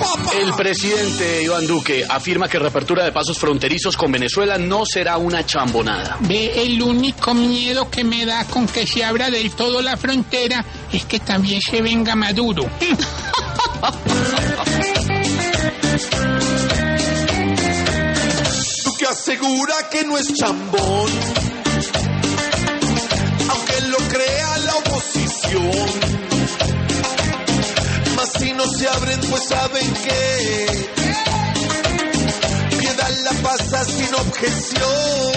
El presidente Iván Duque afirma que reapertura de pasos fronterizos con Venezuela no será una chambonada. El único miedo que me da con que se abra del todo la frontera es que también se venga Maduro. Duque asegura que no es chambón, aunque lo crea la oposición. Mas si no se abren, pues saben que Piedad la pasa sin objeción.